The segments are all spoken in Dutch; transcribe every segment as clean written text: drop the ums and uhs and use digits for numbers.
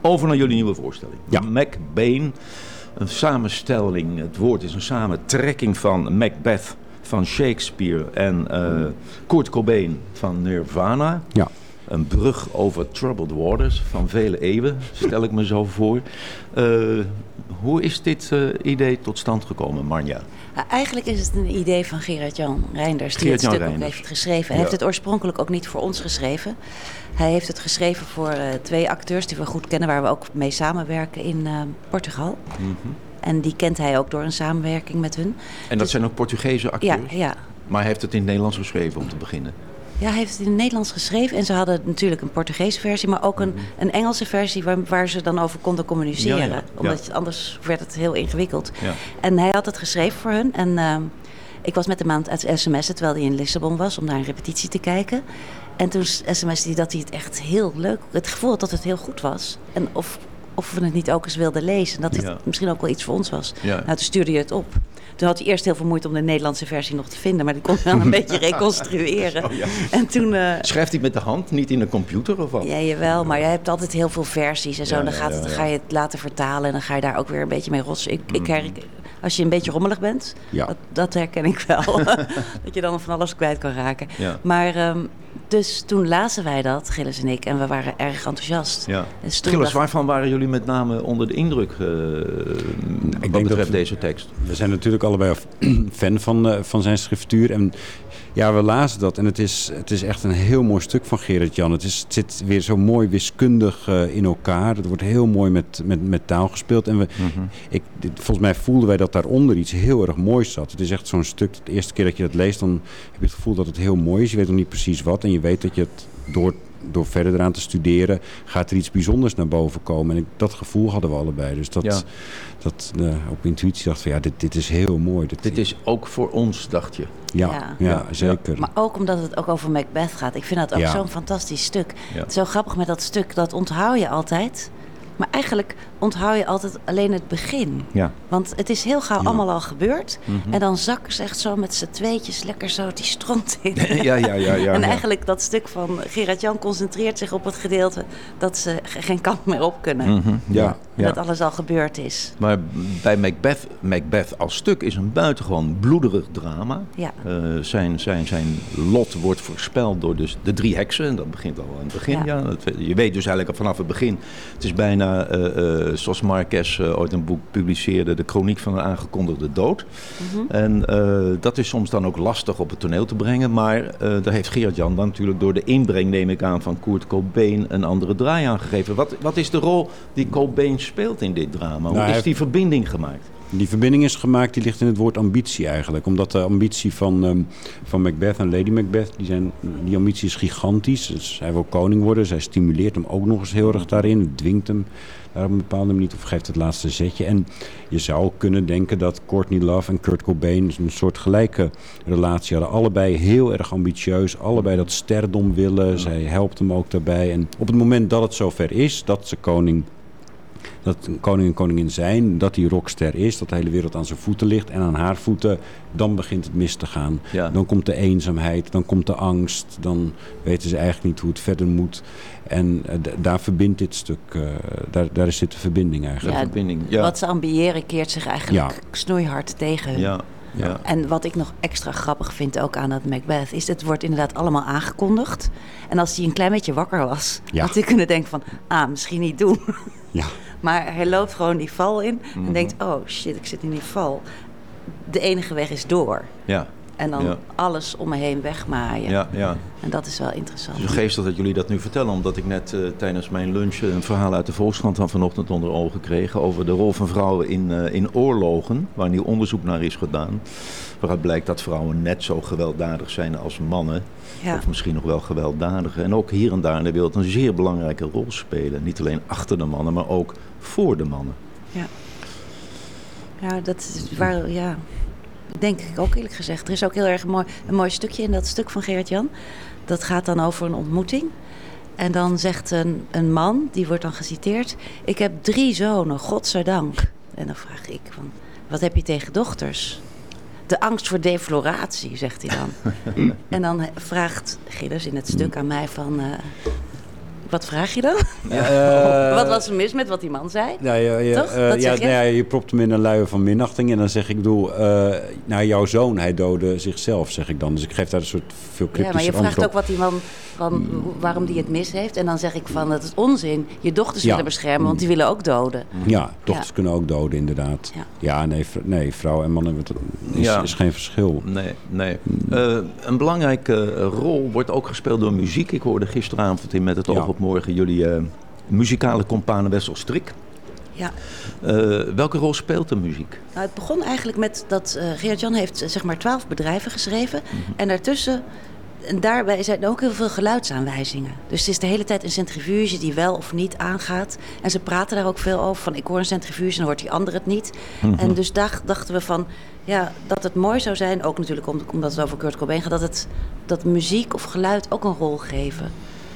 Over naar jullie nieuwe voorstelling. Ja. McBain, een samenstelling. Het woord is een samentrekking van Macbeth van Shakespeare en Kurt Cobain van Nirvana. Ja. Een brug over troubled waters van vele eeuwen, stel ik me zo voor. Hoe is dit idee tot stand gekomen, Marja? Eigenlijk is het een idee van Gerard-Jan Reinders, die het stuk ook heeft geschreven. Hij heeft het oorspronkelijk ook niet voor ons geschreven. Hij heeft het geschreven voor 2 acteurs die we goed kennen, waar we ook mee samenwerken in Portugal. Mm-hmm. En die kent hij ook door een samenwerking met hun. En dat zijn ook Portugese acteurs? Ja. Maar hij heeft het in het Nederlands geschreven om te beginnen? Ja, hij heeft het in het Nederlands geschreven. En ze hadden natuurlijk een Portugese versie, maar ook een Engelse versie waar ze dan over konden communiceren. Ja. Omdat anders werd het heel ingewikkeld. Ja. En hij had het geschreven voor hun. En ik was met hem aan het sms'en terwijl hij in Lissabon was om naar een repetitie te kijken. En toen sms'te hij dat hij het echt heel leuk, het gevoel had dat het heel goed was. En of we het niet ook eens wilden lezen. En dat het misschien ook wel iets voor ons was. Ja. Nou, toen stuurde hij het op. Toen had hij eerst heel veel moeite om de Nederlandse versie nog te vinden. Maar die kon hij dan een beetje reconstrueren. Oh, ja. En toen, schrijft hij met de hand, niet in een computer of wat? Ja, jawel. Maar jij hebt altijd heel veel versies en zo. Dan ga je het laten vertalen en dan ga je daar ook weer een beetje mee rotsen. Als je een beetje rommelig bent, dat herken ik wel. Dat je dan van alles kwijt kan raken. Ja. Maar dus toen lazen wij dat, Gilles en ik. En we waren erg enthousiast. Ja. Dus Gilles, waarvan waren jullie met name onder de indruk wat betreft deze tekst? We zijn natuurlijk allebei fan van zijn schriftuur. En ja, we lazen dat en het is echt een heel mooi stuk van Gerard-Jan. Het zit weer zo mooi wiskundig in elkaar. Het wordt heel mooi met taal gespeeld. En volgens mij voelden wij dat daaronder iets heel erg moois zat. Het is echt zo'n stuk, de eerste keer dat je dat leest, dan heb je het gevoel dat het heel mooi is. Je weet nog niet precies wat en je weet dat je het door verder eraan te studeren, gaat er iets bijzonders naar boven komen. En dat gevoel hadden we allebei. Dus op intuïtie dacht van dit is heel mooi. Dit is ook voor ons, dacht je? Ja, zeker. Ja. Maar ook omdat het ook over Macbeth gaat. Ik vind dat ook zo'n fantastisch stuk. Ja. Het is zo grappig met dat stuk, dat onthoud je altijd. Maar eigenlijk onthoud je altijd alleen het begin. Ja. Want het is heel gauw allemaal al gebeurd. Mm-hmm. En dan zakken ze echt zo met z'n tweetjes lekker zo die stront in. Ja. En eigenlijk dat stuk van Gerard-Jan concentreert zich op het gedeelte dat ze geen kant meer op kunnen. Mm-hmm. Dat alles al gebeurd is. Maar bij Macbeth als stuk is een buitengewoon bloederig drama. Ja. Zijn lot wordt voorspeld door dus de 3 heksen. En dat begint al aan het begin. Ja. Je weet dus eigenlijk al vanaf het begin. Het is bijna zoals Marquez ooit een boek publiceerde, de chroniek van een aangekondigde dood. Mm-hmm. En dat is soms dan ook lastig op het toneel te brengen, maar daar heeft Gerard-Jan dan natuurlijk door de inbreng, neem ik aan, van Kurt Cobain een andere draai aangegeven. Wat is de rol die Cobain speelt in dit drama? Hoe is die verbinding gemaakt? Die verbinding is gemaakt, die ligt in het woord ambitie eigenlijk. Omdat de ambitie van Macbeth en Lady Macbeth, die ambitie is gigantisch. Dus hij wil koning worden, zij stimuleert hem ook nog eens heel erg daarin, dwingt hem daar op een bepaalde manier of geeft het laatste zetje. En je zou kunnen denken dat Courtney Love en Kurt Cobain een soort gelijke relatie hadden. Allebei heel erg ambitieus, allebei dat sterdom willen. Zij helpt hem ook daarbij. En op het moment dat het zover is, dat ze koning en koningin zijn, dat die rockster is, dat de hele wereld aan zijn voeten ligt en aan haar voeten, dan begint het mis te gaan. Ja. Dan komt de eenzaamheid, dan komt de angst, dan weten ze eigenlijk niet hoe het verder moet. En daar verbindt dit stuk, daar zit de verbinding eigenlijk. Ja. Wat ze ambiëren keert zich eigenlijk snoeihard tegen hun. Ja. Ja. En wat ik nog extra grappig vind ook aan dat Macbeth is, het wordt inderdaad allemaal aangekondigd. En als hij een klein beetje wakker was, had hij kunnen denken van, misschien niet doen. Ja. Maar hij loopt gewoon die val in en denkt, oh shit, ik zit in die val. De enige weg is door. Ja. En dan alles om me heen wegmaaien. Ja. En dat is wel interessant. Het is geestig dat jullie dat nu vertellen, omdat ik net tijdens mijn lunch een verhaal uit de Volkskrant van vanochtend onder ogen kreeg over de rol van vrouwen in oorlogen, waar nieuw onderzoek naar is gedaan. Waaruit blijkt dat vrouwen net zo gewelddadig zijn als mannen. Ja. Of misschien nog wel gewelddadiger. En ook hier en daar in de wereld een zeer belangrijke rol spelen. Niet alleen achter de mannen, maar ook voor de mannen. Ja, dat is waar, denk ik ook eerlijk gezegd. Er is ook heel erg een mooi stukje in dat stuk van Gerard-Jan. Dat gaat dan over een ontmoeting. En dan zegt een man, die wordt dan geciteerd, ik heb 3 zonen, godzijdank. En dan vraag ik, wat heb je tegen dochters? De angst voor defloratie, zegt hij dan. En dan vraagt Gilles in het stuk aan mij van, Wat vraag je dan? Wat was er mis met wat die man zei? Je propt hem in een luier van minachting. En dan zeg ik, jouw zoon, hij doodde zichzelf, zeg ik dan. Dus ik geef daar een soort veel cryptische maar je vraagt antwoord ook wat die man, waarom die het mis heeft. En dan zeg ik van, dat is onzin. Je dochters willen beschermen, want die willen ook doden. Ja, dochters kunnen ook doden, inderdaad. Nee, vrouw en man is geen verschil. Nee. Een belangrijke rol wordt ook gespeeld door muziek. Ik hoorde gisteravond in Met het oog op morgen jullie muzikale companen Wessel Strik. Ja. Welke rol speelt de muziek? Nou, het begon eigenlijk met dat Gerard-Jan heeft zeg maar 12 bedrijven geschreven. Mm-hmm. En daartussen, en daarbij zijn ook heel veel geluidsaanwijzingen. Dus het is de hele tijd een centrifuge die wel of niet aangaat. En ze praten daar ook veel over. Van ik hoor een centrifuge en dan hoort die ander het niet. Mm-hmm. En dus daar dachten we van, dat het mooi zou zijn, ook natuurlijk omdat het over Kurt Cobain gaat, dat muziek of geluid ook een rol geven.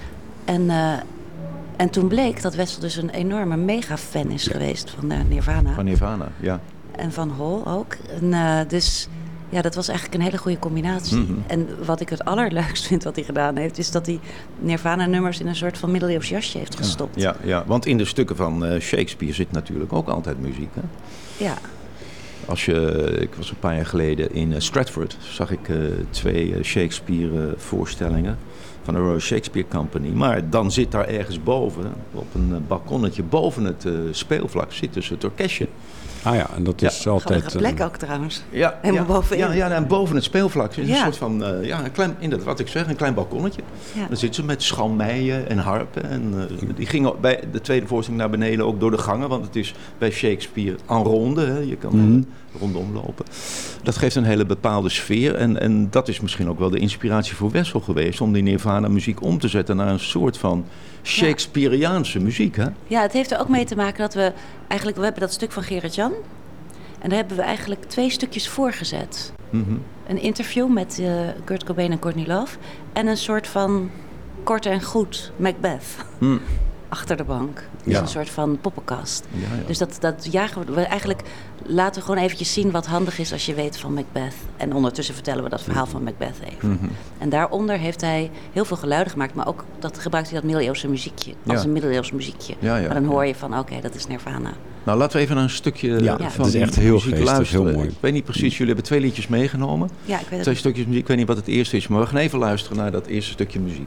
En toen bleek dat Wessel dus een enorme mega-fan is geweest van Nirvana. Van Nirvana, ja. En van Hole ook. En dus dat was eigenlijk een hele goede combinatie. Mm-hmm. En wat ik het allerleukst vind wat hij gedaan heeft, is dat hij Nirvana-nummers in een soort van middeleeuws jasje heeft gestopt. Ja, want in de stukken van Shakespeare zit natuurlijk ook altijd muziek, hè? Ja. Ik was een paar jaar geleden in Stratford, zag ik 2 Shakespeare-voorstellingen van de Royal Shakespeare Company. Maar dan zit daar ergens boven, op een balkonnetje boven het speelvlak, zit dus het orkestje. Ah ja, en dat is altijd... Een plek ook trouwens. Ja, helemaal bovenin. Ja, en boven het speelvlak is een soort van, een klein, inderdaad wat ik zeg, een klein balkonnetje. Ja. Dan zitten ze met schalmeien en harpen. En die gingen bij de tweede voorstelling naar beneden ook door de gangen, want het is bij Shakespeare en ronde. Hè. Je kan rondom lopen. Dat geeft een hele bepaalde sfeer. En dat is misschien ook wel de inspiratie voor Wessel geweest om die Nirvana muziek om te zetten naar een soort van Shakespeareaanse muziek, hè? Ja, het heeft er ook mee te maken dat we hebben dat stuk van Gerard-Jan. En daar hebben we eigenlijk 2 stukjes voorgezet. Mm-hmm. Een interview met Kurt Cobain en Courtney Love. En een soort van kort en goed Macbeth. Mm. Achter de bank. Dus een soort van poppenkast. Ja. Dus dat jagen we eigenlijk... Laten we gewoon eventjes zien wat handig is als je weet van Macbeth. En ondertussen vertellen we dat verhaal van Macbeth even. Mm-hmm. En daaronder heeft hij heel veel geluiden gemaakt. Maar ook gebruikt hij dat middeleeuwse muziekje. Als een middeleeuws muziekje. Maar dan hoor je van, oké, dat is Nirvana. Nou, laten we even naar een stukje van het is echt heel muziek luisteren. Heel mooi. Ik weet niet precies, jullie hebben 2 liedjes meegenomen. Ja, ik weet het. 2 stukjes muziek, ik weet niet wat het eerste is. Maar we gaan even luisteren naar dat eerste stukje muziek.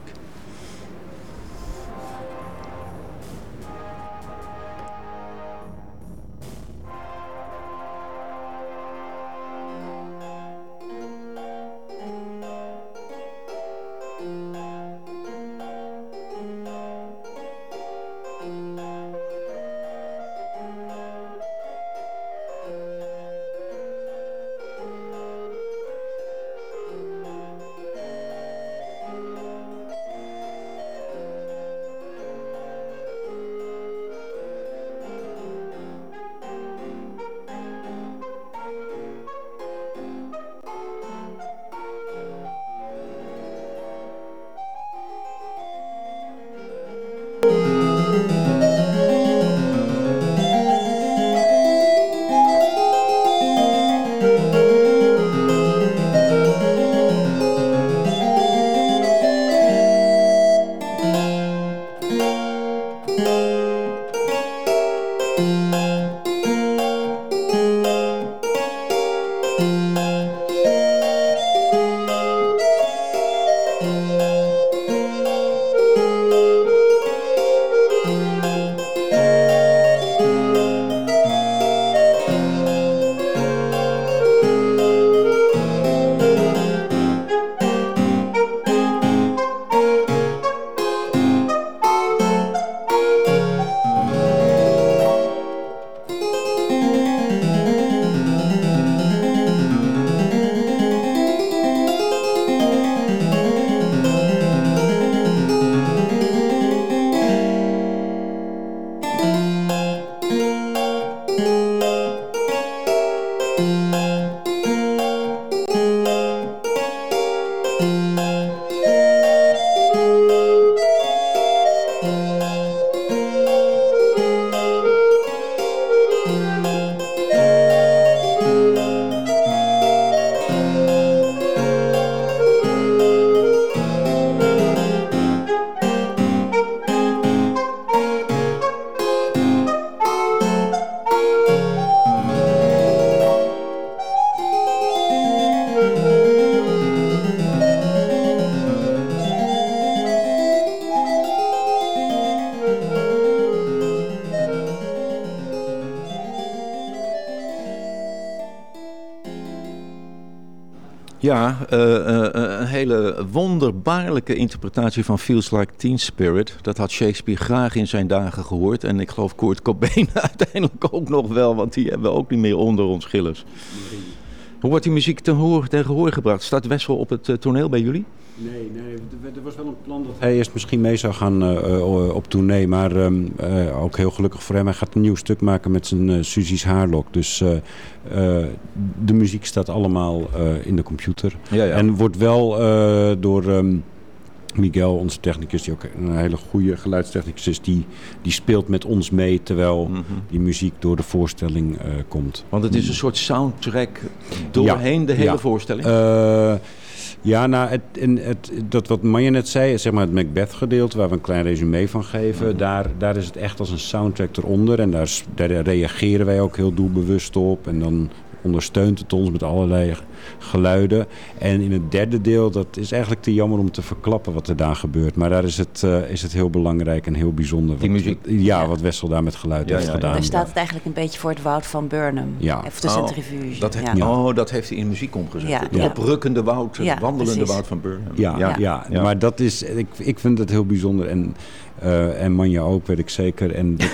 Ja, een hele wonderbaarlijke interpretatie van Feels Like Teen Spirit. Dat had Shakespeare graag in zijn dagen gehoord. En ik geloof Kurt Cobain uiteindelijk ook nog wel, want die hebben we ook niet meer onder ons gillers. Hoe wordt die muziek ten gehoor gebracht? Staat Wessel op het toneel bij jullie? Nee, er was wel een plan dat hij eerst misschien mee zou gaan op tournee. Maar ook heel gelukkig voor hem. Hij gaat een nieuw stuk maken met zijn Susie's Haarlok. Dus de muziek staat allemaal in de computer. Ja. En wordt wel door Miguel, onze technicus, die ook een hele goede geluidstechnicus is, die speelt met ons mee terwijl die muziek door de voorstelling komt. Want het is een soort soundtrack doorheen de hele voorstelling? Ja, nou, dat wat Manja net zei, zeg maar het Macbeth-gedeelte, waar we een klein resume van geven, daar is het echt als een soundtrack eronder. En daar reageren wij ook heel doelbewust op. En dan ondersteunt het ons met allerlei geluiden. En in het derde deel, dat is eigenlijk te jammer om te verklappen wat er daar gebeurt. Maar daar is het heel belangrijk en heel bijzonder. Die muziek? Wat Wessel daar met geluid heeft gedaan. Daar staat het eigenlijk een beetje voor het woud van Burnham. Ja. Of de centrifuge. Dat heeft hij in muziek omgezet. Ja. Het oprukkende woud, het wandelende woud van Burnham. Ja. Maar dat is, ik vind het heel bijzonder. En Manja ook, weet ik zeker.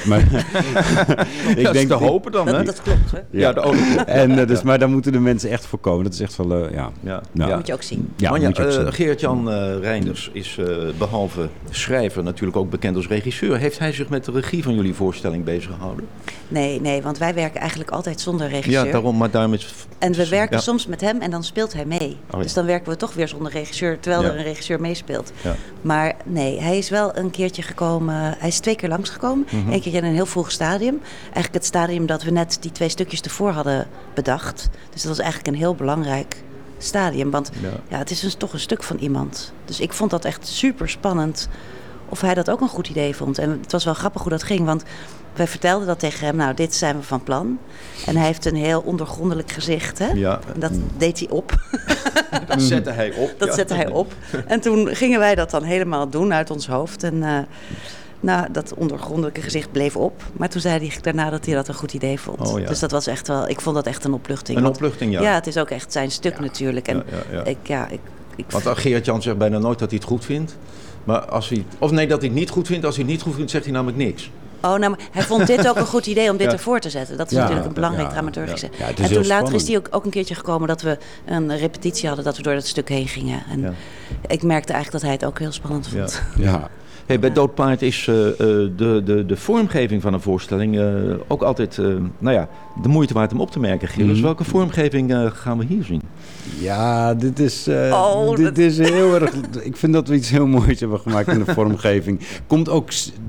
Ik denk te hopen dan, hè? Dat klopt, hè? Ja. Maar daar moeten de mensen echt voor komen. Dat is echt wel, Dat moet je ook zien. Ja, Manja, Geert-Jan Reinders is behalve schrijver natuurlijk ook bekend als regisseur. Heeft hij zich met de regie van jullie voorstelling bezig gehouden? Nee, want wij werken eigenlijk altijd zonder regisseur. Ja, daarom is... En we werken soms met hem en dan speelt hij mee. Dus dan werken we toch weer zonder regisseur, terwijl er een regisseur meespeelt. Ja. Maar nee, hij is wel een keertje gekomen. Hij is 2 keer langsgekomen. 1 keer in een heel vroeg stadium. Eigenlijk het stadium dat we net die 2 stukjes ervoor hadden bedacht. Dus dat was eigenlijk een heel belangrijk stadium. Want het is toch een stuk van iemand. Dus ik vond dat echt super spannend of hij dat ook een goed idee vond. En het was wel grappig hoe dat ging, want wij vertelden dat tegen hem. Nou, dit zijn we van plan. En hij heeft een heel ondergrondelijk gezicht. Hè? Ja. En dat deed hij op. Dat zette hij op. Zette hij op. En toen gingen wij dat dan helemaal doen uit ons hoofd. En dat ondergrondelijke gezicht bleef op. Maar toen zei hij daarna dat hij dat een goed idee vond. Oh, ja. Dus dat was echt wel... Ik vond dat echt een opluchting. Een opluchting, ja. Ja, het is ook echt zijn stuk natuurlijk. En Want Geert-Jan zegt bijna nooit dat hij het goed vindt. Maar dat hij het niet goed vindt. Als hij het niet goed vindt, zegt hij namelijk niks. Oh, maar hij vond dit ook een goed idee om dit ervoor te zetten. Dat is natuurlijk een belangrijk dramaturgische. Ja, en toen later is hij ook een keertje gekomen dat we een repetitie hadden, dat we door dat stuk heen gingen. En ik merkte eigenlijk dat hij het ook heel spannend vond. Ja. Hey, bij Doodpaard is de vormgeving van een voorstelling ook altijd de moeite waard om op te merken, Gilles. Welke vormgeving gaan we hier zien? Ja, dit is heel erg... Ik vind dat we iets heel moois hebben gemaakt in de vormgeving. Komt ook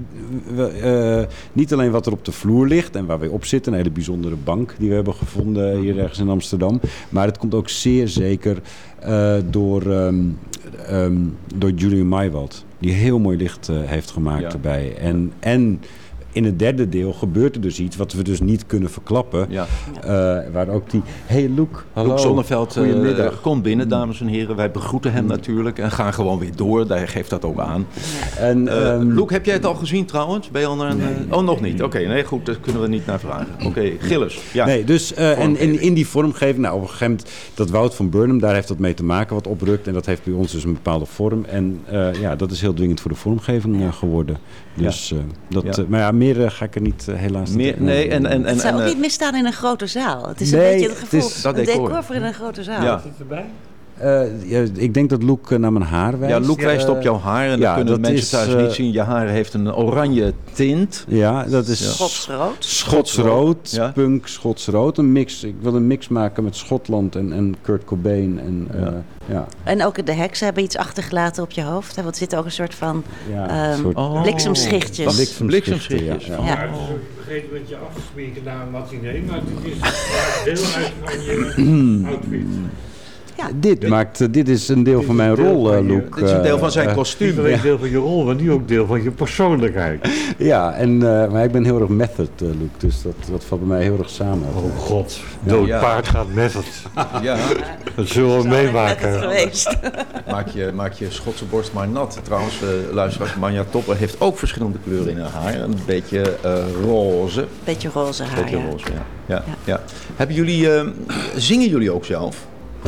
niet alleen wat er op de vloer ligt en waar we op zitten, een hele bijzondere bank die we hebben gevonden hier ergens in Amsterdam. Maar het komt ook zeer zeker door Julian Maywald, die heel mooi licht heeft gemaakt erbij. En in het derde deel gebeurt er dus iets wat we dus niet kunnen verklappen. Ja. Waar ook die... Hey Luc, hallo. Luc Zonneveld komt binnen, dames en heren. Wij begroeten hem natuurlijk en gaan gewoon weer door. Hij geeft dat ook aan. En, Luc, heb jij het al gezien trouwens? Ben je al naar een... Nee. Oh, nog niet. Oké, nee, goed. Daar kunnen we niet naar vragen. Oké, Gilles. Ja. Nee, dus en in die vormgeving, op een gegeven moment, dat woud van Burnham, daar heeft dat mee te maken, wat oprukt. En dat heeft bij ons dus een bepaalde vorm. En dat is heel dwingend voor de vormgeving geworden. Dus maar meer ga ik er niet helaas niet. Het zou ook niet misstaan in een grote zaal. Het is een beetje het gevoel, een decor voor in een grote zaal. Ja. Zit erbij? Ik denk dat Luc naar mijn haar wijst. Ja, Luc wijst op jouw haar. En dat kunnen mensen thuis niet zien. Je haar heeft een oranje tint. Ja, dat is Schotsrood. Punk Schotsrood. Een mix. Ik wil een mix maken met Schotland en Kurt Cobain. En ook de heksen hebben iets achtergelaten op je hoofd. Want er zit ook een soort van bliksemschichtjes. Bliksemschichtjes. Ja. Vergeet met je af te smeren naar een matinee. Maar het is deel uit van je outfit. Ja. Dit is een deel van mijn rol, Luc. Dit is een deel van zijn kostuum. Niet alleen deel van je rol, maar nu ook deel van je persoonlijkheid. Ja, maar ik ben heel erg method, Luc. Dus dat valt bij mij heel erg samen. Oh god, Doodpaard gaat method. Ja. Dat zullen we meemaken. Maak je Schotse borst maar nat. Trouwens, luisteraars, Manja Topper heeft ook verschillende kleuren in haar haar. Een beetje roze. Beetje roze haar, ja. Hebben jullie, zingen jullie ook zelf?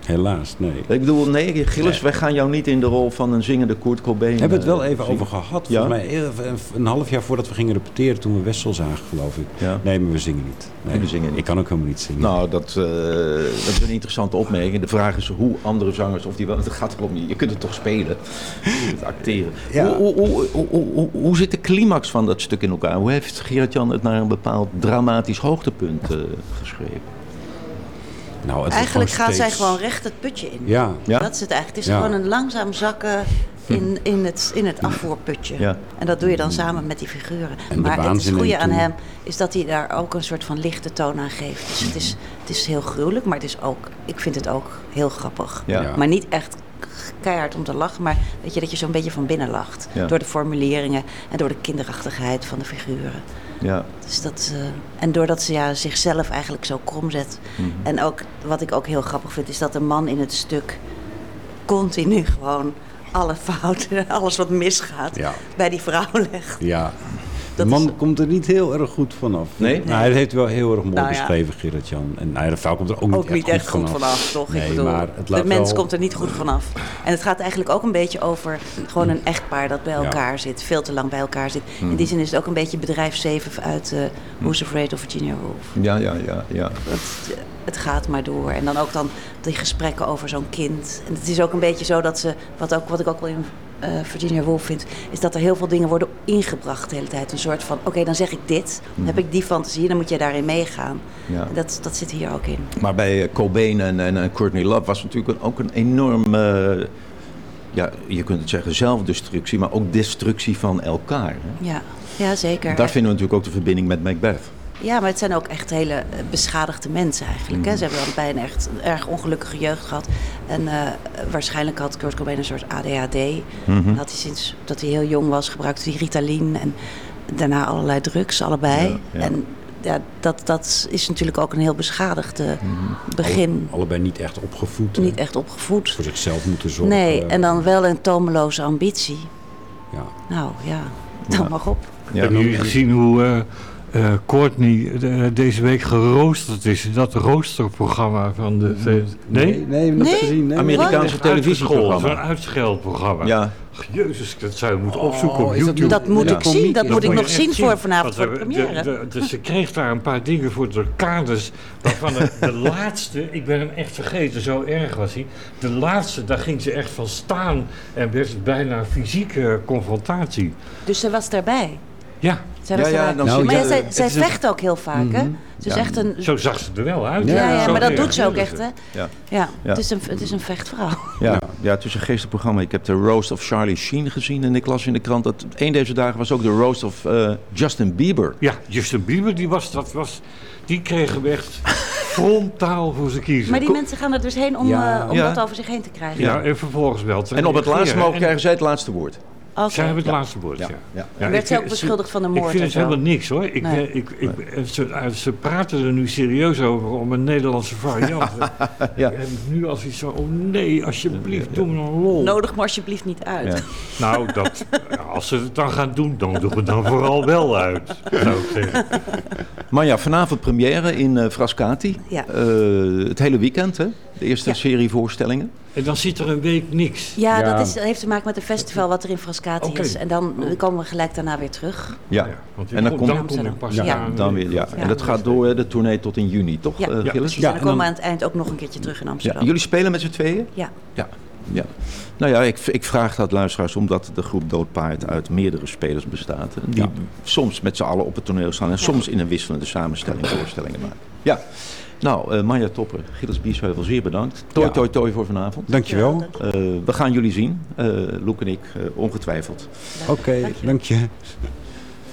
Helaas, nee. Ik bedoel, nee, Gilles, wij gaan jou niet in de rol van een zingende Kurt Cobain. We hebben het wel even zien. over gehad. Ja? Volgens mij een half jaar voordat we gingen repeteren, toen we Wessel zagen, geloof ik. Ja. Nee, maar we zingen niet. Nee, we zingen niet. Ik kan ook helemaal niet zingen. Nou, dat is een interessante opmerking. De vraag is hoe andere zangers, of die wel... Het gaat erom, je kunt het toch spelen. Je kunt het acteren. Ja. Hoe zit de climax van dat stuk in elkaar? Hoe heeft Gerard-Jan het naar een bepaald dramatisch hoogtepunt geschreven? Nou, Eigenlijk gaat steeds... zij gewoon recht het putje in. Ja. Ja? Dat is het eigenlijk. Het is Ja. gewoon een langzaam zakken in het afvoerputje. Ja. En dat doe je dan samen met die figuren. En de Maar het waanzin goede en aan toe. hem is dat hij daar ook een soort van lichte toon aan geeft. Dus het is heel gruwelijk, maar ik vind het ook heel grappig. Ja. Ja. Maar niet echt keihard om te lachen, maar weet je, dat je zo'n beetje van binnen lacht. Ja. Door de formuleringen en door de kinderachtigheid van de figuren. Ja. Dus en doordat ze zichzelf eigenlijk zo krom zet. En ook, wat ik ook heel grappig vind, is dat de man in het stuk continu gewoon alle fouten, alles wat misgaat, Ja. bij die vrouw legt. Ja. De Dat man is- komt er niet heel erg goed vanaf. Nee? Nou, hij heeft wel heel erg mooi Nou ja. beschreven, Gerard-Jan. En de vrouw komt er Ook niet echt goed vanaf, toch? Nee, Ik bedoel, maar het laat de mens wel- komt er niet goed vanaf. En het gaat eigenlijk ook een beetje over gewoon een echtpaar dat bij elkaar zit, veel te lang bij elkaar zit. In die zin is het ook een beetje bedrijf 7 uit Who's Afraid of Virginia Woolf. Ja. Het gaat maar door. En dan ook die gesprekken over zo'n kind. En het is ook een beetje zo dat ze, wat ik ook wel in Virginia Woolf vind, is dat er heel veel dingen worden ingebracht de hele tijd. Een soort van, oké, dan zeg ik dit, dan heb ik die fantasie, dan moet jij daarin meegaan. Ja. En dat zit hier ook in. Maar bij Cobain en Courtney Love was natuurlijk ook een enorm... je kunt het zeggen zelfdestructie, maar ook destructie van elkaar. Hè? Ja, zeker. Daar vinden we natuurlijk ook de verbinding met Macbeth. Ja, maar het zijn ook echt hele beschadigde mensen eigenlijk. Hè? Ze hebben allebei een erg ongelukkige jeugd gehad. En waarschijnlijk had Kurt Cobain een soort ADHD. Had hij sinds dat hij heel jong was gebruikte hij Ritalin en daarna allerlei drugs, allebei. Ja. En ja, dat is natuurlijk ook een heel beschadigde begin. Allebei niet echt opgevoed. Niet echt opgevoed. Voor zichzelf moeten zorgen. Nee, en dan wel een tomeloze ambitie. Ja. Nou ja, dan mag op. Ja, Hebben jullie gezien hoe Courtney deze week geroosterd is in dat roosterprogramma van de... Nee? Nee, nog Nee? gezien. Nee, Amerikaanse televisieprogramma. Zo'n uitschelprogramma. Ja, Jezus, dat zou je moeten opzoeken op is dat YouTube. Dat moet Ja. ik zien, dat moet ik moet nog je zien echt voor vanavond voor de Want première. dus ze kreeg daar een paar dingen voor de kaders. Waarvan de laatste, ik ben hem echt vergeten, zo erg was hij. De laatste, daar ging ze echt van staan en werd het bijna een fysieke confrontatie. Dus ze was daarbij. Ja, Zij was Ja, erbij. dan zie je- maar het zij is een- vecht ook heel vaak, hè? Ze is echt een... zo zag ze er wel uit. Ja, Zo maar dat doet ze ook reageerde echt, hè? ja. Ja, Ja. het is een vechtvrouw. Ja, het is een geestig programma. Ik heb de Roast of Charlie Sheen gezien en ik las in de krant dat een deze dagen was ook de Roast of Justin Bieber. Ja, Justin Bieber, die kregen we echt frontaal voor zijn kiezen. Maar die mensen gaan er dus heen om Ja. Ja. dat over zich heen te krijgen. Ja, en vervolgens wel te En op het laatste reageren. krijgen zij het laatste woord. Oké. Zij hebben het laatste woord, ja. Ja. En werd ik ze ook vind- beschuldigd van een moord Ik vind en het zo? helemaal niks hoor. Nee. Ze praten er nu serieus over om een Nederlandse variant. Ja. En nu als iets van, oh nee, alsjeblieft, doe me een lol. Nodig me alsjeblieft niet uit. Ja. Nou, als ze het dan gaan doen, dan doen we het dan vooral wel uit, zou ik zeggen. Maar ja, vanavond première in Frascati. Ja. Het hele weekend, hè? De eerste Ja. serie voorstellingen. En dan zit er een week niks. Ja, Ja. dat heeft te maken met een festival wat er in Frascati Oké. is. En dan komen we gelijk daarna weer terug. Ja. Want En dan komt- dan kom je pas Ja. aan. Dan weer, ja. En dat gaat door hè, de tournee tot in juni, toch, Ja. Gilles? Precies. Ja, En dan en komen we dan- aan het eind ook nog een keertje terug in Ja. Amsterdam. Jullie spelen met z'n tweeën? Ja. Ja. Nou ja, ik vraag dat luisteraars omdat de groep Doodpaard uit meerdere spelers bestaat. Die Ja. soms met z'n allen op het toneel staan en soms in een wisselende samenstelling voorstellingen maken. Ja. Nou, Manja Topper, Gilles Biesheuvel, zeer bedankt. Toi voor vanavond. Dankjewel. We gaan jullie zien, Loek en ik, ongetwijfeld. Oké, Dank je. dank je.